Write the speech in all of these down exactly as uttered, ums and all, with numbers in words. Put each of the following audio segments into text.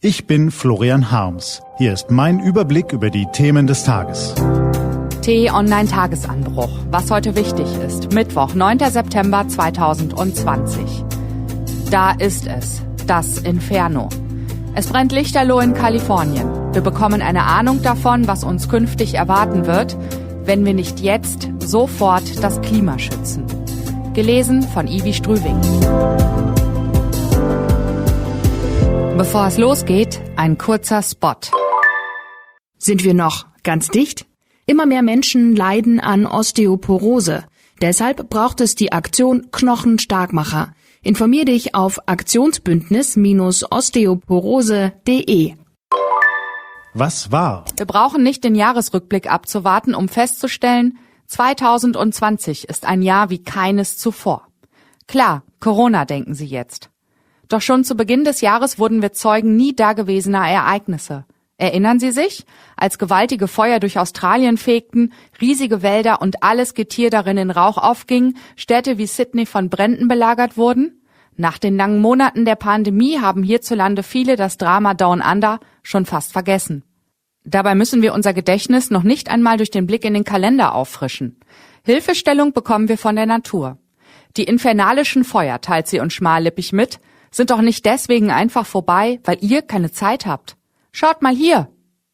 Ich bin Florian Harms. Hier ist mein Überblick über die Themen des Tages. T-Online-Tagesanbruch. Was heute wichtig ist. Mittwoch, neunter September zweitausendzwanzig. Da ist es. Das Inferno. Es brennt lichterloh in Kalifornien. Wir bekommen eine Ahnung davon, was uns künftig erwarten wird, wenn wir nicht jetzt sofort das Klima schützen. Gelesen von Ivi Strüving. Bevor es losgeht, ein kurzer Spot. Sind wir noch ganz dicht? Immer mehr Menschen leiden an Osteoporose. Deshalb braucht es die Aktion Knochenstarkmacher. Informier dich auf aktionsbündnis osteoporose punkt de. Was war? Wir brauchen nicht den Jahresrückblick abzuwarten, um festzustellen, zweitausendzwanzig ist ein Jahr wie keines zuvor. Klar, Corona denken Sie jetzt. Doch schon zu Beginn des Jahres wurden wir Zeugen nie dagewesener Ereignisse. Erinnern Sie sich? Als gewaltige Feuer durch Australien fegten, riesige Wälder und alles Getier darin in Rauch aufging, Städte wie Sydney von Bränden belagert wurden? Nach den langen Monaten der Pandemie haben hierzulande viele das Drama Down Under schon fast vergessen. Dabei müssen wir unser Gedächtnis noch nicht einmal durch den Blick in den Kalender auffrischen. Hilfestellung bekommen wir von der Natur. Die infernalischen Feuer, teilt sie uns schmallippig mit, sind doch nicht deswegen einfach vorbei, weil ihr keine Zeit habt. Schaut mal hier.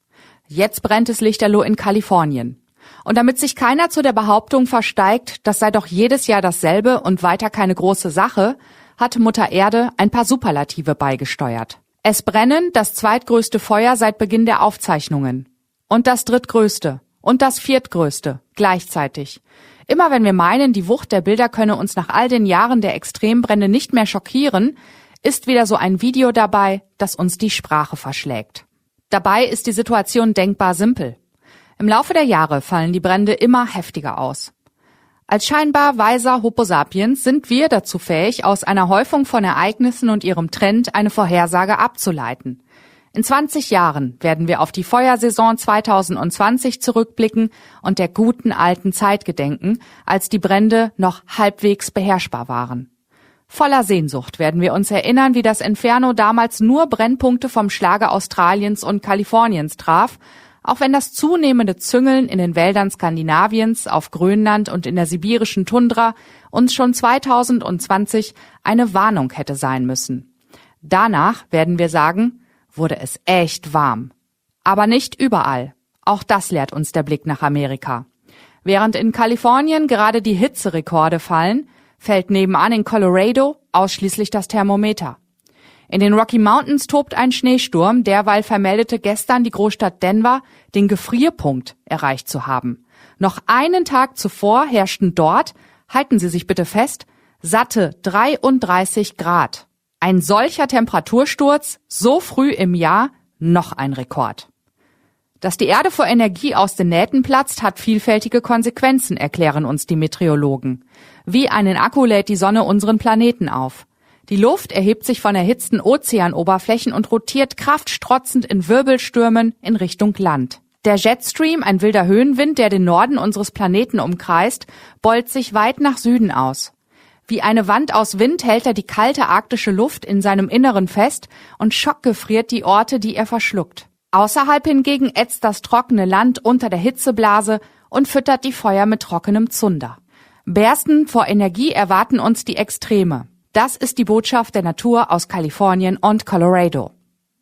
Jetzt brennt es lichterloh in Kalifornien. Und damit sich keiner zu der Behauptung versteigt, das sei doch jedes Jahr dasselbe und weiter keine große Sache, hat Mutter Erde ein paar Superlative beigesteuert. Es brennen das zweitgrößte Feuer seit Beginn der Aufzeichnungen. Und das drittgrößte. Und das viertgrößte. Gleichzeitig. Immer wenn wir meinen, die Wucht der Bilder könne uns nach all den Jahren der Extrembrände nicht mehr schockieren, ist wieder so ein Video dabei, das uns die Sprache verschlägt. Dabei ist die Situation denkbar simpel. Im Laufe der Jahre fallen die Brände immer heftiger aus. Als scheinbar weiser Homo sapiens sind wir dazu fähig, aus einer Häufung von Ereignissen und ihrem Trend eine Vorhersage abzuleiten. In zwanzig Jahren werden wir auf die Feuersaison zweitausendzwanzig zurückblicken und der guten alten Zeit gedenken, als die Brände noch halbwegs beherrschbar waren. Voller Sehnsucht werden wir uns erinnern, wie das Inferno damals nur Brennpunkte vom Schlage Australiens und Kaliforniens traf, auch wenn das zunehmende Züngeln in den Wäldern Skandinaviens, auf Grönland und in der sibirischen Tundra uns schon zweitausendzwanzig eine Warnung hätte sein müssen. Danach, werden wir sagen, wurde es echt warm. Aber nicht überall. Auch das lehrt uns der Blick nach Amerika. Während in Kalifornien gerade die Hitzerekorde fallen, fällt nebenan in Colorado ausschließlich das Thermometer. In den Rocky Mountains tobt ein Schneesturm, derweil vermeldete gestern die Großstadt Denver, den Gefrierpunkt erreicht zu haben. Noch einen Tag zuvor herrschten dort, halten Sie sich bitte fest, satte dreiunddreißig Grad. Ein solcher Temperatursturz, so früh im Jahr, noch ein Rekord. Dass die Erde vor Energie aus den Nähten platzt, hat vielfältige Konsequenzen, erklären uns die Meteorologen. Wie einen Akku lädt die Sonne unseren Planeten auf. Die Luft erhebt sich von erhitzten Ozeanoberflächen und rotiert kraftstrotzend in Wirbelstürmen in Richtung Land. Der Jetstream, ein wilder Höhenwind, der den Norden unseres Planeten umkreist, beult sich weit nach Süden aus. Wie eine Wand aus Wind hält er die kalte arktische Luft in seinem Inneren fest und schockgefriert die Orte, die er verschluckt. Außerhalb hingegen ätzt das trockene Land unter der Hitzeblase und füttert die Feuer mit trockenem Zunder. Bersten vor Energie erwarten uns die Extreme. Das ist die Botschaft der Natur aus Kalifornien und Colorado.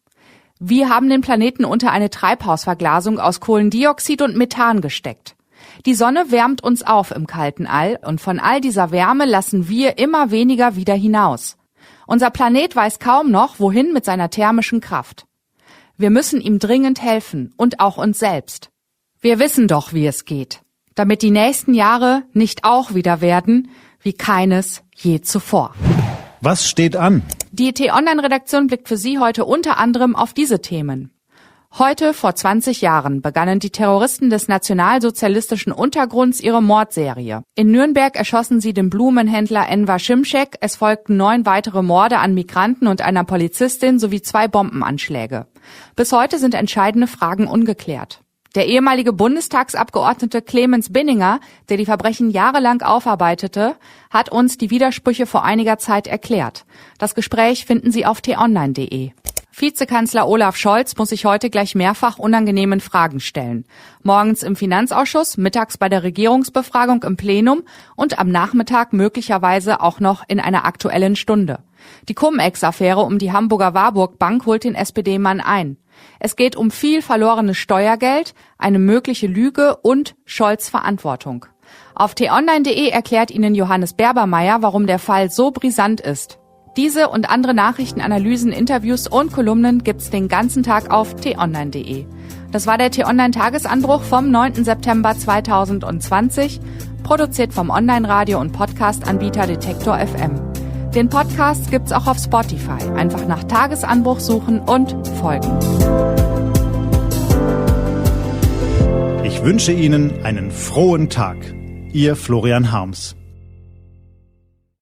Wir haben den Planeten unter eine Treibhausverglasung aus Kohlendioxid und Methan gesteckt. Die Sonne wärmt uns auf im kalten All und von all dieser Wärme lassen wir immer weniger wieder hinaus. Unser Planet weiß kaum noch, wohin mit seiner thermischen Kraft. Wir müssen ihm dringend helfen und auch uns selbst. Wir wissen doch, wie es geht, damit die nächsten Jahre nicht auch wieder werden wie keines je zuvor. Was steht an? Die T-Online-Redaktion blickt für Sie heute unter anderem auf diese Themen. Heute, vor zwanzig Jahren, begannen die Terroristen des nationalsozialistischen Untergrunds ihre Mordserie. In Nürnberg erschossen sie den Blumenhändler Enver Şimşek. Es folgten neun weitere Morde an Migranten und einer Polizistin sowie zwei Bombenanschläge. Bis heute sind entscheidende Fragen ungeklärt. Der ehemalige Bundestagsabgeordnete Clemens Binninger, der die Verbrechen jahrelang aufarbeitete, hat uns die Widersprüche vor einiger Zeit erklärt. Das Gespräch finden Sie auf t online punkt de. Vizekanzler Olaf Scholz muss sich heute gleich mehrfach unangenehmen Fragen stellen. Morgens im Finanzausschuss, mittags bei der Regierungsbefragung im Plenum und am Nachmittag möglicherweise auch noch in einer Aktuellen Stunde. Die Cum-Ex-Affäre um die Hamburger Warburg Bank holt den S P D-Mann ein. Es geht um viel verlorenes Steuergeld, eine mögliche Lüge und Scholz' Verantwortung. Auf t online punkt de erklärt Ihnen Johannes Berbermeier, warum der Fall so brisant ist. Diese und andere Nachrichten, Analysen, Interviews und Kolumnen gibt's den ganzen Tag auf t online punkt de. Das war der T-Online-Tagesanbruch vom neunten September zweitausendzwanzig, produziert vom Online-Radio- und Podcast-Anbieter Detektor F M. Den Podcast gibt's auch auf Spotify. Einfach nach Tagesanbruch suchen und folgen. Ich wünsche Ihnen einen frohen Tag. Ihr Florian Harms.